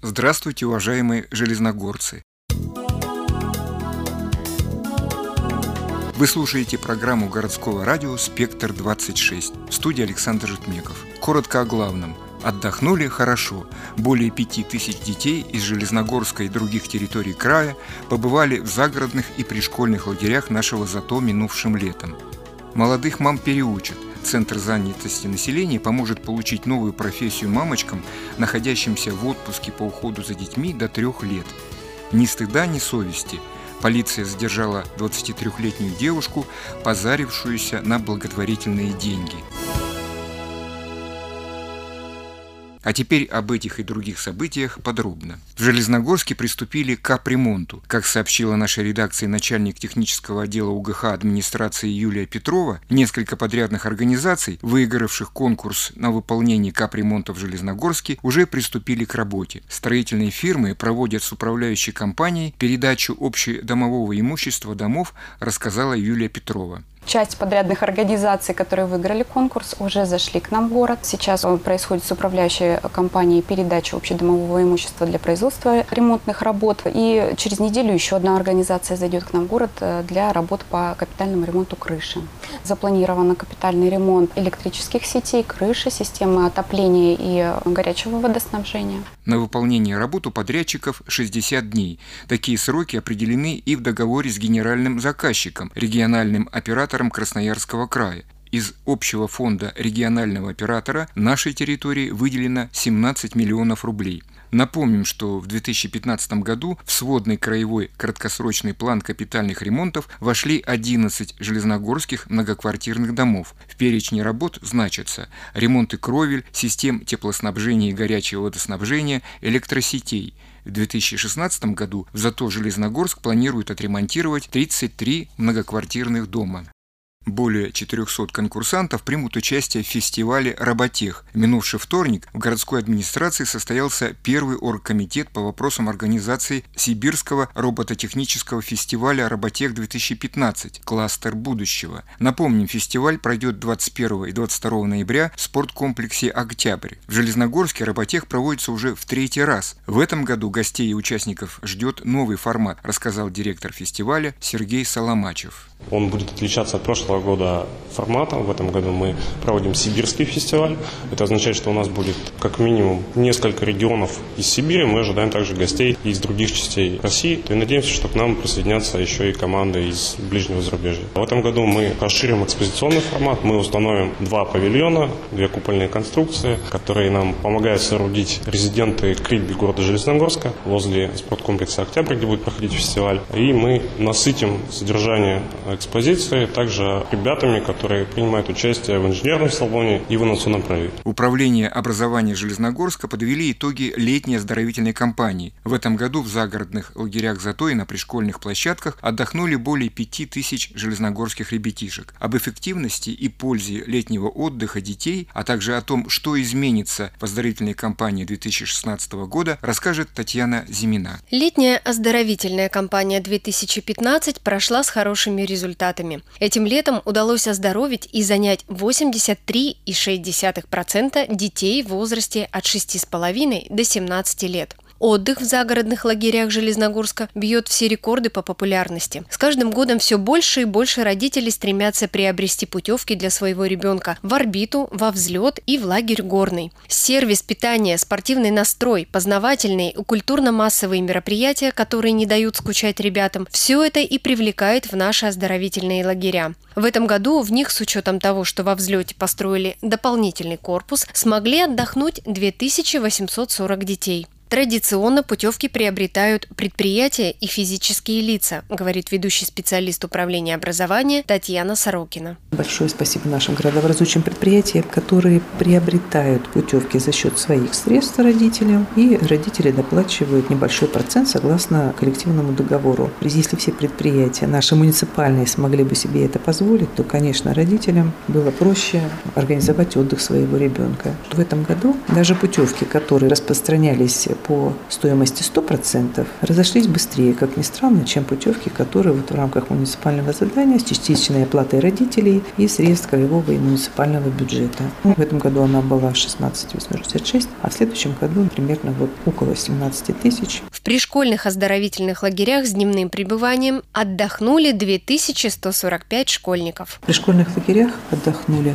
Здравствуйте, уважаемые железногорцы! Вы слушаете программу городского радио «Спектр-26». В студии Александр Житмеков. Коротко о главном. Отдохнули хорошо. Более 5000 детей из Железногорска и других территорий края побывали в загородных и пришкольных лагерях нашего ЗАТО минувшим летом. Молодых мам переучат. Центр занятости населения поможет получить новую профессию мамочкам, находящимся в отпуске по уходу за детьми до 3 лет. Ни стыда, ни совести. Полиция задержала 23-летнюю девушку, позарившуюся на благотворительные деньги. А теперь об этих и других событиях подробно. В Железногорске приступили к капремонту. Как сообщила наша редакция начальник технического отдела УГХ администрации Юлия Петрова, несколько подрядных организаций, выигравших конкурс на выполнение капремонта в Железногорске, уже приступили к работе. Строительные фирмы проводят с управляющей компанией передачу общедомового имущества домов, рассказала Юлия Петрова. Часть подрядных организаций, которые выиграли конкурс, уже зашли к нам в город. Сейчас происходит с управляющей компанией передача общедомового имущества для производства ремонтных работ. И через неделю еще одна организация зайдет к нам в город для работ по капитальному ремонту крыши. Запланирован капитальный ремонт электрических сетей, крыши, системы отопления и горячего водоснабжения. На выполнение работ у подрядчиков 60 дней. Такие сроки определены и в договоре с генеральным заказчиком, региональным оператором Красноярского края. Из общего фонда регионального оператора нашей территории выделено 17 миллионов рублей. Напомним, что в 2015 году в сводный краевой краткосрочный план капитальных ремонтов вошли 11 железногорских многоквартирных домов. В перечне работ значатся ремонты кровель, систем теплоснабжения и горячего водоснабжения, электросетей. В 2016 году в ЗАТО Железногорск планирует отремонтировать 33 многоквартирных дома. Более 400 конкурсантов примут участие в фестивале «Роботех». В минувший вторник в городской администрации состоялся первый оргкомитет по вопросам организации Сибирского робототехнического фестиваля «Роботех-2015. Кластер будущего». Напомним, фестиваль пройдет 21 и 22 ноября в спорткомплексе «Октябрь». В Железногорске «Роботех» проводится уже в 3-й раз. В этом году гостей и участников ждет новый формат, рассказал директор фестиваля Сергей Соломачев. Он будет отличаться от прошлого года форматом. В этом году мы проводим сибирский фестиваль. Это означает, что у нас будет как минимум несколько регионов из Сибири. Мы ожидаем также гостей из других частей России. И надеемся, что к нам присоединятся еще и команды из ближнего зарубежья. В этом году мы расширим экспозиционный формат. Мы установим 2 павильона, 2 купольные конструкции, которые нам помогают соорудить резиденты Крильби города Железногорска возле спорткомплекса «Октябрь», где будет проходить фестиваль. И мы насытим содержание экспозиции также ребятами, которые принимают участие в инженерном салоне и в инновационном проекте. Управление образования Железногорска подвели итоги летней оздоровительной кампании. В этом году в загородных лагерях ЗАТО и на пришкольных площадках отдохнули более 5000 железногорских ребятишек. Об эффективности и пользе летнего отдыха детей, а также о том, что изменится в оздоровительной кампании 2016 года, расскажет Татьяна Зимина. Летняя оздоровительная кампания 2015 прошла с хорошими результатами. Этим летом удалось оздоровить и занять 83,6% детей в возрасте от 6,5 до 17 лет. Отдых в загородных лагерях Железногорска бьет все рекорды по популярности. С каждым годом все больше и больше родителей стремятся приобрести путевки для своего ребенка в орбиту, во взлет и в лагерь горный. Сервис, питание, спортивный настрой, познавательные и культурно-массовые мероприятия, которые не дают скучать ребятам, все это и привлекает в наши оздоровительные лагеря. В этом году в них, с учетом того, что во взлете построили дополнительный корпус, смогли отдохнуть 2840 детей. Традиционно путевки приобретают предприятия и физические лица, говорит ведущий специалист управления образования Татьяна Сорокина. Большое спасибо нашим градообразующим предприятиям, которые приобретают путевки за счет своих средств родителям, и родители доплачивают небольшой процент согласно коллективному договору. Если все предприятия наши муниципальные смогли бы себе это позволить, то, конечно, родителям было проще организовать отдых своего ребенка. В этом году даже путевки, которые распространялись по стоимости 100%, разошлись быстрее, как ни странно, чем путевки, которые в рамках муниципального задания с частичной оплатой родителей и средств краевого и муниципального бюджета. В этом году она была 16 866, а в следующем году примерно около 17 тысяч. В пришкольных оздоровительных лагерях с дневным пребыванием отдохнули 2145 школьников. В пришкольных лагерях отдохнули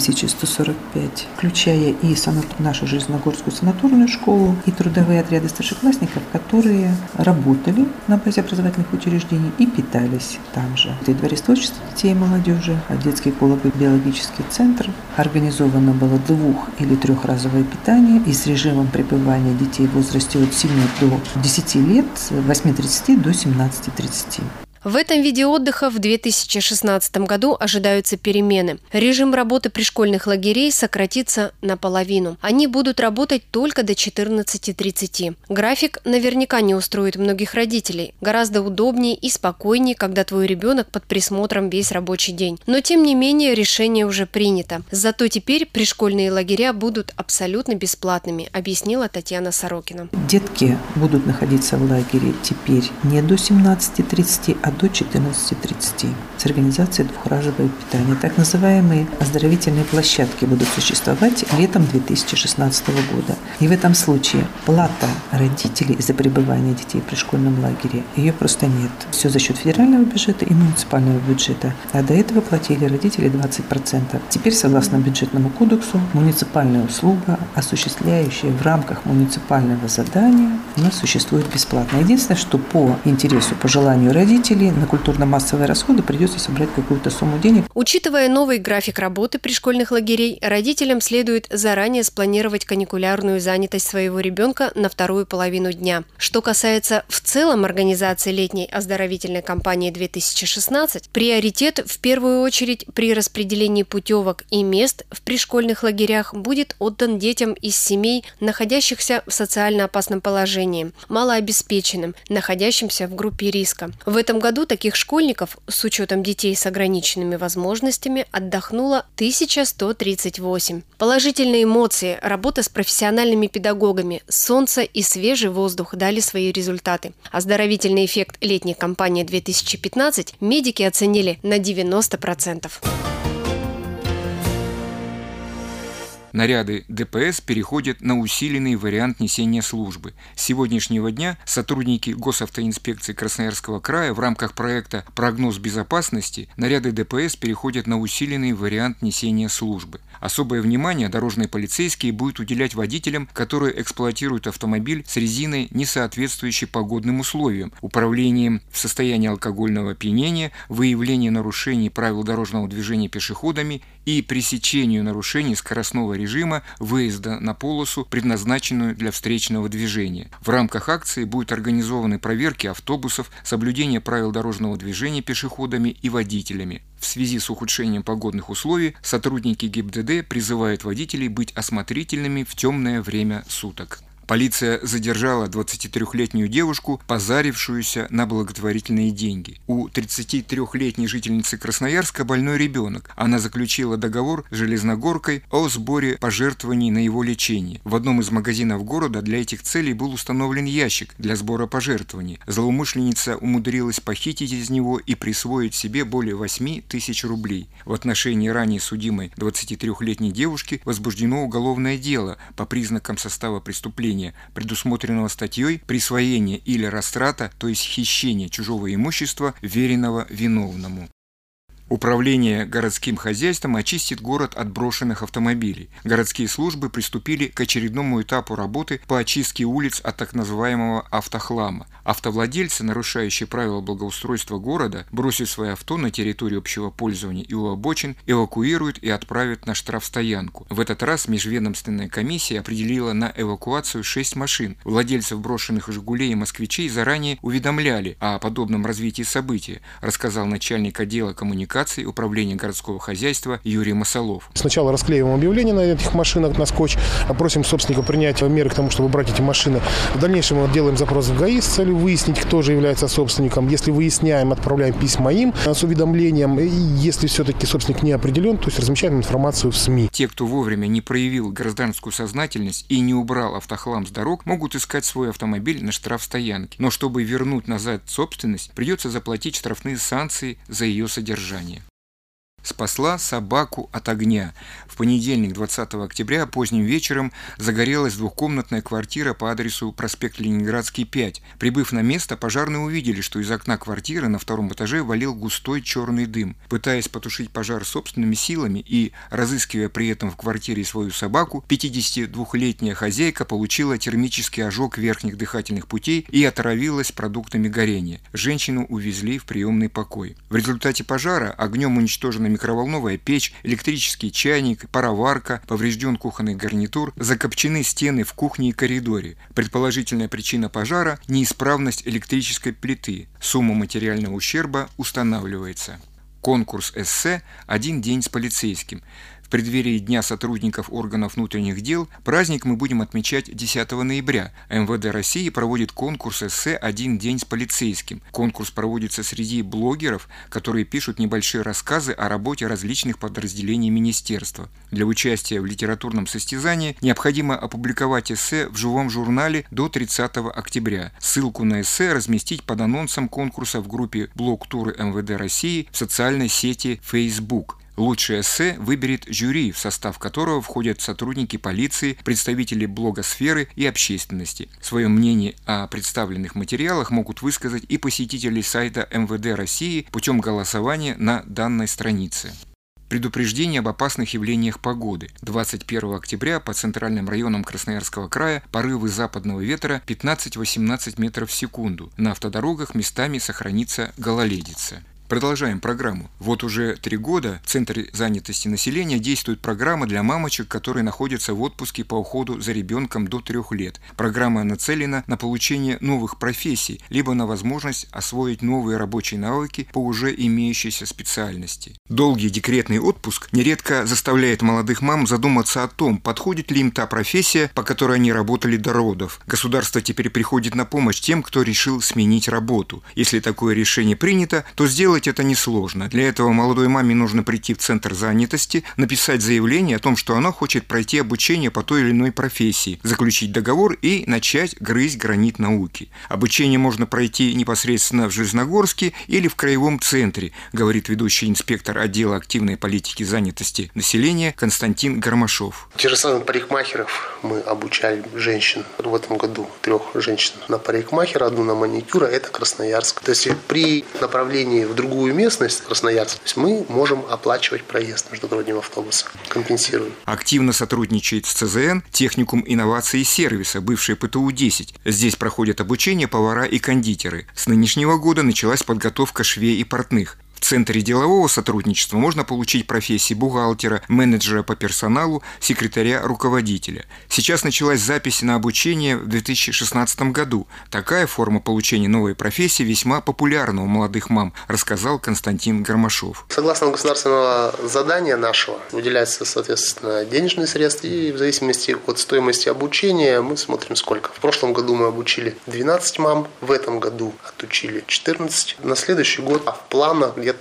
2145, включая и нашу Железногорскую санаторную школу, и трудовые отряды старшеклассников, которые работали на базе образовательных учреждений и питались там же. Это и дворец творчества детей и молодежи, детский эколого-биологический центр. Организовано было 2- или 3-разовое питание и с режимом пребывания детей в возрасте от 7 до 10 лет с 8:30 до 17:30. В этом виде отдыха в 2016 году ожидаются перемены. Режим работы пришкольных лагерей сократится наполовину. Они будут работать только до 14:30. График наверняка не устроит многих родителей. Гораздо удобнее и спокойнее, когда твой ребенок под присмотром весь рабочий день. Но тем не менее решение уже принято. Зато теперь пришкольные лагеря будут абсолютно бесплатными, объяснила Татьяна Сорокина. Детки будут находиться в лагере теперь не до 17:30, а до 14:30 с организацией 2-разового питания. Так называемые оздоровительные площадки будут существовать летом 2016 года. И в этом случае плата родителей за пребывание детей в пришкольном лагере, ее просто нет. Все за счет федерального бюджета и муниципального бюджета. А до этого платили родители 20%. Теперь, согласно бюджетному кодексу, муниципальная услуга, осуществляющая в рамках муниципального задания, у нас существует бесплатно. Единственное, что по интересу, по желанию родителей на культурно-массовые расходы придется собрать какую-то сумму денег. Учитывая новый график работы пришкольных лагерей, родителям следует заранее спланировать каникулярную занятость своего ребенка на вторую половину дня. Что касается в целом организации летней оздоровительной кампании 2016, приоритет в первую очередь при распределении путевок и мест в пришкольных лагерях будет отдан детям из семей, находящихся в социально опасном положении, малообеспеченным, находящимся в группе риска. В этом году таких школьников, с учетом детей с ограниченными возможностями, отдохнуло 1138. Положительные эмоции, работа с профессиональными педагогами, солнце и свежий воздух дали свои результаты. Оздоровительный эффект летней кампании 2015 медики оценили на 90%. Наряды ДПС переходят на усиленный вариант несения службы. С сегодняшнего дня сотрудники Госавтоинспекции Красноярского края в рамках проекта «Прогноз безопасности» наряды ДПС переходят на усиленный вариант несения службы. Особое внимание дорожные полицейские будут уделять водителям, которые эксплуатируют автомобиль с резиной, не соответствующей погодным условиям, управлением в состоянии алкогольного опьянения, выявление нарушений правил дорожного движения пешеходами и пресечению нарушений скоростного режима выезда на полосу, предназначенную для встречного движения. В рамках акции будут организованы проверки автобусов, соблюдение правил дорожного движения пешеходами и водителями. В связи с ухудшением погодных условий сотрудники ГИБДД призывают водителей быть осмотрительными в темное время суток. Полиция задержала 23-летнюю девушку, позарившуюся на благотворительные деньги. У 33-летней жительницы Красноярска больной ребенок. Она заключила договор с Железногоркой о сборе пожертвований на его лечение. В одном из магазинов города для этих целей был установлен ящик для сбора пожертвований. Злоумышленница умудрилась похитить из него и присвоить себе более 8 тысяч рублей. В отношении ранее судимой 23-летней девушки возбуждено уголовное дело по признакам состава преступления, предусмотренного статьей «Присвоение или растрата», то есть хищение чужого имущества, веренного виновному. Управление городским хозяйством очистит город от брошенных автомобилей. Городские службы приступили к очередному этапу работы по очистке улиц от так называемого автохлама. Автовладельцы, нарушающие правила благоустройства города, бросят свои авто на территорию общего пользования и у обочин, эвакуируют и отправят на штрафстоянку. В этот раз межведомственная комиссия определила на эвакуацию 6 машин. Владельцев брошенных «Жигулей» и «Москвичей» заранее уведомляли о подобном развитии событий, рассказал начальник отдела коммуникации коммуникаций Управления городского хозяйства Юрий Масолов. Сначала расклеиваем объявления на этих машинах на скотч, просим собственника принять меры к тому, чтобы убрать эти машины. В дальнейшем мы делаем запрос в ГАИ с целью выяснить, кто же является собственником. Если выясняем, отправляем письма им с уведомлением. И если все-таки собственник не определен, то есть размещаем информацию в СМИ. Те, кто вовремя не проявил гражданскую сознательность и не убрал автохлам с дорог, могут искать свой автомобиль на штрафстоянке. Но чтобы вернуть назад собственность, придется заплатить штрафные санкции за ее содержание. Спасла собаку от огня. В понедельник, 20 октября, поздним вечером загорелась двухкомнатная квартира по адресу проспект Ленинградский, 5. Прибыв на место, пожарные увидели, что из окна квартиры на втором этаже валил густой черный дым. Пытаясь потушить пожар собственными силами и разыскивая при этом в квартире свою собаку, 52-летняя хозяйка получила термический ожог верхних дыхательных путей и отравилась продуктами горения. Женщину увезли в приемный покой. В результате пожара огнем уничтожена микроволновая печь, электрический чайник, пароварка, поврежден кухонный гарнитур, закопчены стены в кухне и коридоре. Предположительная причина пожара – неисправность электрической плиты. Сумма материального ущерба устанавливается. Конкурс эссе «Один день с полицейским». В преддверии Дня сотрудников органов внутренних дел праздник мы будем отмечать 10 ноября. МВД России проводит конкурс эссе «Один день с полицейским». Конкурс проводится среди блогеров, которые пишут небольшие рассказы о работе различных подразделений министерства. Для участия в литературном состязании необходимо опубликовать эссе в живом журнале до 30 октября. Ссылку на эссе разместить под анонсом конкурса в группе «Блог-туры МВД России» в социальной сети Facebook. Лучшее эссе выберет жюри, в состав которого входят сотрудники полиции, представители блогосферы и общественности. Свое мнение о представленных материалах могут высказать и посетители сайта МВД России путем голосования на данной странице. Предупреждение об опасных явлениях погоды. 21 октября по центральным районам Красноярского края порывы западного ветра 15-18 метров в секунду. На автодорогах местами сохранится гололедица. Продолжаем программу. Вот уже 3 года в Центре занятости населения действует программа для мамочек, которые находятся в отпуске по уходу за ребенком до 3 лет. Программа нацелена на получение новых профессий, либо на возможность освоить новые рабочие навыки по уже имеющейся специальности. Долгий декретный отпуск нередко заставляет молодых мам задуматься о том, подходит ли им та профессия, по которой они работали до родов. Государство теперь приходит на помощь тем, кто решил сменить работу. Если такое решение принято, то сделать это несложно. Для этого молодой маме нужно прийти в Центр занятости, написать заявление о том, что она хочет пройти обучение по той или иной профессии, заключить договор и начать грызть гранит науки. Обучение можно пройти непосредственно в Железногорске или в краевом центре, говорит ведущий инспектор отдела активной политики занятости населения Константин Гармашов. Те же самые парикмахеров мы обучали женщин. В этом году 3 женщин на парикмахера, 1 на маникюра, это Красноярск. То есть при направлении в другую местность, Красноярск, то есть мы можем оплачивать проезд междугородним автобусом, компенсируем. Активно сотрудничает с ЦЗН техникум инноваций и сервиса, бывший ПТУ-10. Здесь проходят обучение повара и кондитеры. С нынешнего года началась подготовка швей и портных. В Центре делового сотрудничества можно получить профессии бухгалтера, менеджера по персоналу, секретаря, руководителя. Сейчас началась запись на обучение в 2016 году. Такая форма получения новой профессии весьма популярна у молодых мам, рассказал Константин Гармашов. Согласно государственного задания нашего, выделяются, соответственно, денежные средства, и в зависимости от стоимости обучения мы смотрим сколько. В прошлом году мы обучили 12 мам, в этом году отучили 14. На следующий год в планах где-то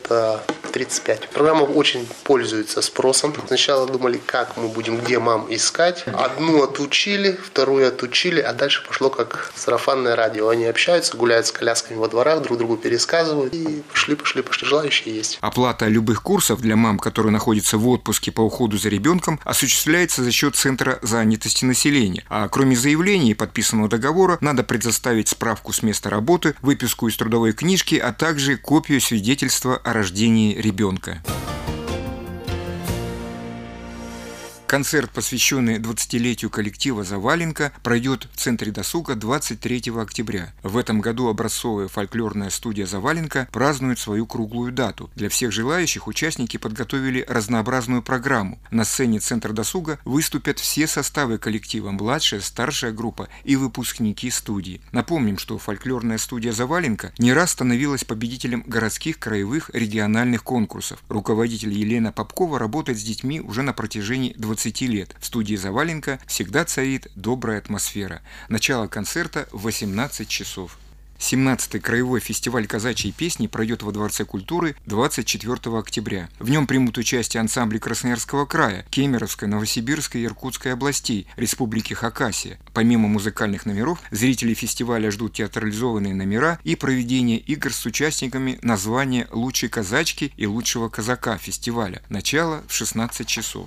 35. Программа очень пользуется спросом. Сначала думали, как мы будем, где мам искать. 1 отучили, 2 отучили, а дальше пошло как сарафанное радио. Они общаются, гуляют с колясками во дворах, друг другу пересказывают. И пошли. Желающие есть. Оплата любых курсов для мам, которые находятся в отпуске по уходу за ребенком, осуществляется за счет Центра занятости населения. А кроме заявления и подписанного договора, надо предоставить справку с места работы, выписку из трудовой книжки, а также копию свидетельства о рождении ребенка. Концерт, посвященный 20-летию коллектива «Заваленка», пройдет в Центре досуга 23 октября. В этом году образцовая фольклорная студия «Заваленка» празднует свою круглую дату. Для всех желающих участники подготовили разнообразную программу. На сцене Центра досуга выступят все составы коллектива, младшая, старшая группа и выпускники студии. Напомним, что фольклорная студия «Заваленка» не раз становилась победителем городских, краевых, региональных конкурсов. Руководитель Елена Попкова работает с детьми уже на протяжении 20 лет. В студии «Заваленка» всегда царит добрая атмосфера. Начало концерта в 18 часов. 17-й краевой фестиваль казачьей песни пройдет во Дворце культуры 24 октября. В нем примут участие ансамбли Красноярского края, Кемеровской, Новосибирской и Иркутской областей, Республики Хакасия. Помимо музыкальных номеров, зрители фестиваля ждут театрализованные номера и проведение игр с участниками на звание лучшей казачки и лучшего казака фестиваля. Начало в 16 часов.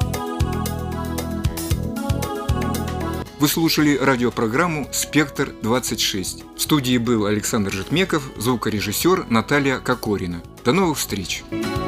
Вы слушали радиопрограмму «Спектр-26». В студии был Александр Житмеков, звукорежиссер Наталья Кокорина. До новых встреч!